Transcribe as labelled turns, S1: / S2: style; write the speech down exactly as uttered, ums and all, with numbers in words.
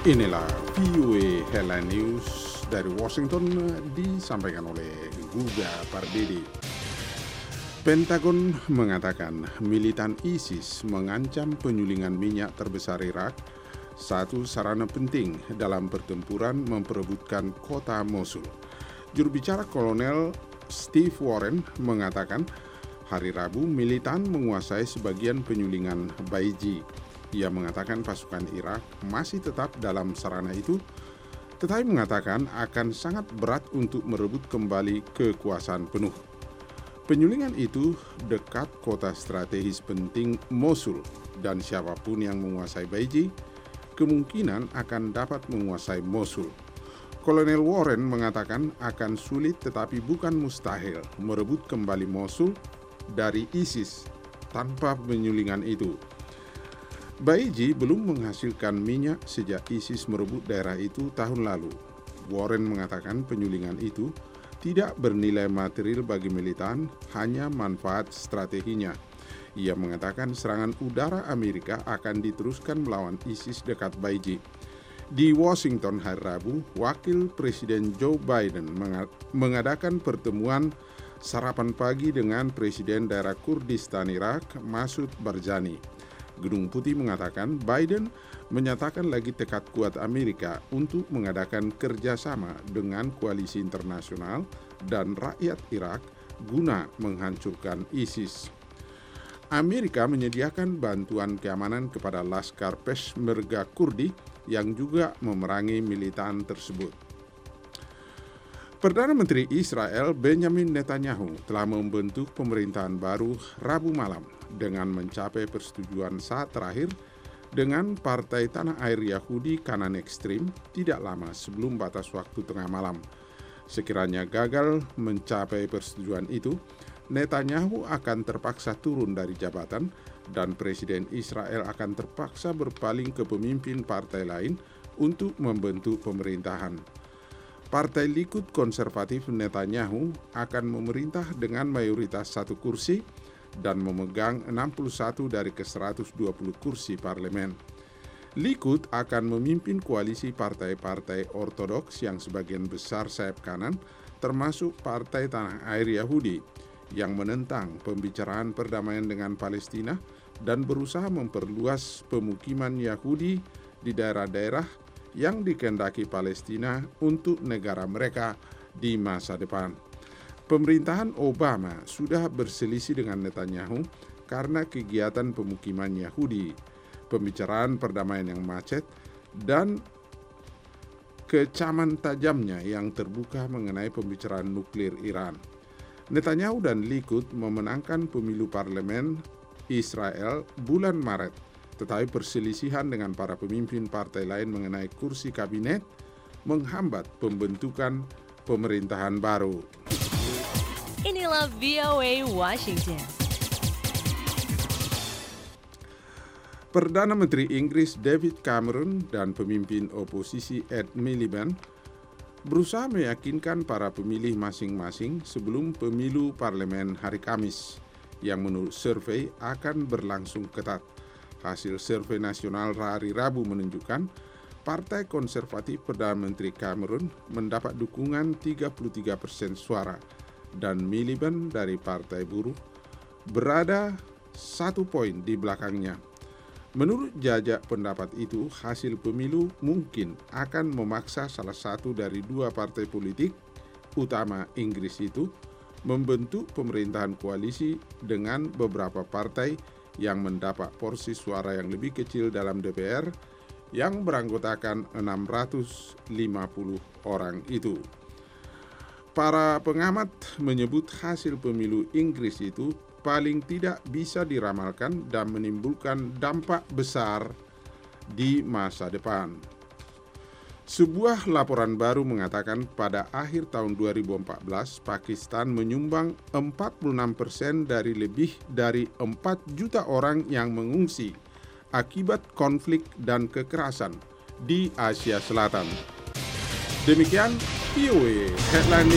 S1: Inilah V O A Headline News dari Washington disampaikan oleh Guga Pardede. Pentagon mengatakan militan ISIS mengancam penyulingan minyak terbesar Irak, satu sarana penting dalam pertempuran memperebutkan kota Mosul. Juru bicara Kolonel Steve Warren mengatakan hari Rabu militan menguasai sebagian penyulingan Baiji. Ia mengatakan pasukan Irak masih tetap dalam sarana itu, tetapi mengatakan akan sangat berat untuk merebut kembali kekuasaan penuh. Penyulingan itu dekat kota strategis penting Mosul, dan siapapun yang menguasai Baiji kemungkinan akan dapat menguasai Mosul. Kolonel Warren mengatakan akan sulit tetapi bukan mustahil merebut kembali Mosul dari ISIS tanpa penyulingan itu. Baiji belum menghasilkan minyak sejak ISIS merebut daerah itu tahun lalu. Warren mengatakan penyulingan itu tidak bernilai material bagi militan, hanya manfaat strateginya. Ia mengatakan serangan udara Amerika akan diteruskan melawan ISIS dekat Baiji. Di Washington hari Rabu, Wakil Presiden Joe Biden mengadakan pertemuan sarapan pagi dengan Presiden daerah Kurdistan Irak, Masoud Barzani. Gedung Putih mengatakan Biden menyatakan lagi tekad kuat Amerika untuk mengadakan kerjasama dengan koalisi internasional dan rakyat Irak guna menghancurkan ISIS. Amerika menyediakan bantuan keamanan kepada Laskar Peshmerga Kurdi yang juga memerangi militan tersebut. Perdana Menteri Israel Benjamin Netanyahu telah membentuk pemerintahan baru Rabu malam dengan mencapai persetujuan saat terakhir dengan Partai Tanah Air Yahudi Kanan Ekstrim tidak lama sebelum batas waktu tengah malam. Sekiranya gagal mencapai persetujuan itu, Netanyahu akan terpaksa turun dari jabatan dan Presiden Israel akan terpaksa berpaling ke pemimpin partai lain untuk membentuk pemerintahan. Partai Likud konservatif Netanyahu akan memerintah dengan mayoritas satu kursi dan memegang enam puluh satu dari ke seratus dua puluh kursi parlemen. Likud akan memimpin koalisi partai-partai ortodoks yang sebagian besar sayap kanan, termasuk Partai Tanah Air Yahudi, yang menentang pembicaraan perdamaian dengan Palestina dan berusaha memperluas pemukiman Yahudi di daerah-daerah yang dikehendaki Palestina untuk negara mereka di masa depan. Pemerintahan Obama sudah berselisih dengan Netanyahu karena kegiatan pemukiman Yahudi, pembicaraan perdamaian yang macet, dan kecaman tajamnya yang terbuka mengenai pembicaraan nuklir Iran. Netanyahu dan Likud memenangkan pemilu parlemen Israel bulan Maret, tetapi perselisihan dengan para pemimpin partai lain mengenai kursi kabinet menghambat pembentukan pemerintahan baru.
S2: Inilah V O A Washington.
S1: Perdana Menteri Inggris David Cameron dan pemimpin oposisi Ed Miliband berusaha meyakinkan para pemilih masing-masing sebelum pemilu parlemen hari Kamis, yang menurut survei akan berlangsung ketat. Hasil survei nasional hari Rabu menunjukkan Partai Konservatif Perdana Menteri Cameron mendapat dukungan tiga puluh tiga persen suara dan Miliband dari Partai Buruh berada satu poin di belakangnya. Menurut jajak pendapat itu, hasil pemilu mungkin akan memaksa salah satu dari dua partai politik utama Inggris itu membentuk pemerintahan koalisi dengan beberapa partai yang mendapat porsi suara yang lebih kecil dalam D P R yang beranggotakan enam ratus lima puluh orang itu. Para pengamat menyebut hasil pemilu Inggris itu paling tidak bisa diramalkan dan menimbulkan dampak besar di masa depan. Sebuah laporan baru mengatakan pada akhir tahun dua ribu empat belas, Pakistan menyumbang empat puluh enam persen dari lebih dari empat juta orang yang mengungsi akibat konflik dan kekerasan di Asia Selatan. Demikian V O A Headline